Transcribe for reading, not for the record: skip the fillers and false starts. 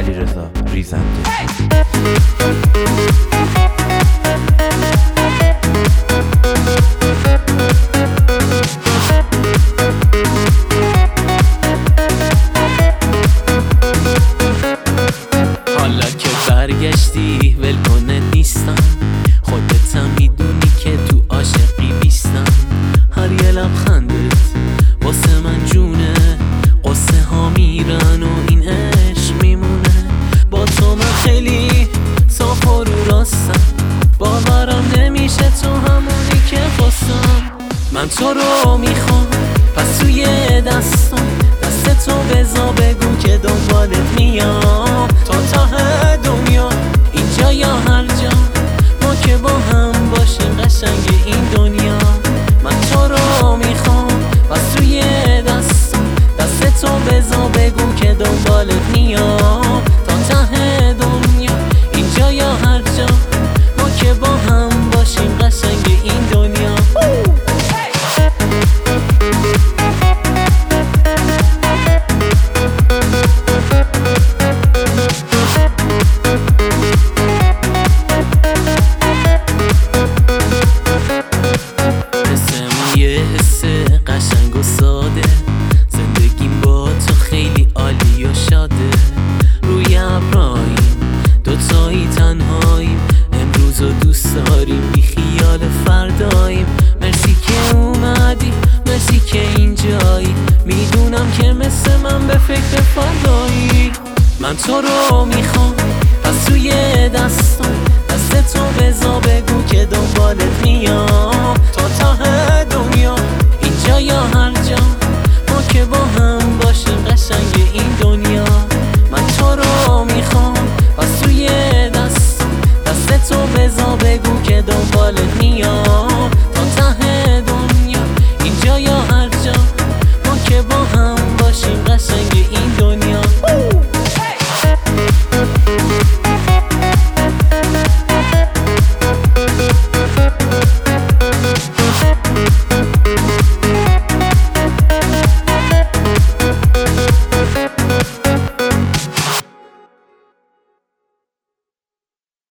علیرضا ریزنده. حالا که برگشتی ولکنت نیستم، خودت هم میدونی که تو عاشقی بیستم. هر یه لبخندت واسه من جونه، قصه ها میرن و این عشق میمونه. با تو من خیلی صاف و رو راستم، باورم نمیشه تو همونی که خواستم. من تو رو میخوام پس توی دستم، دست تو بزا بگو که دنبالت میام. تا ته دنیا اینجا یا هر جا، ما که با هم باشیم قشنگ این دنیا. من تو رو میخوام پس توی دستم، دست تو بزا بگو که دنبالت میام. تا ته دنیا اینجا یا هر جا، ما که با هم باشیم قشنگ این دنیا. یه حس قشنگ و ساده، زندگیم با تو خیلی عالی و شاده. روی ابراییم دوتایی تنهاییم، امروز رو دوست داریم بی خیال فرداییم. مرسی که اومدی، مرسی که اینجایی، میدونم که مثل من به فکر فردایی. من تو رو میخوام پس توی دستم، دست تو بزا بگو که دنبالت میام. تا ته دنیا اینجا یا هر جا، ما که با هم باشیم قشنگ این دنیا. من تو رو میخوام پس توی دستم، دست تو بزا بگو که دنبالت میام.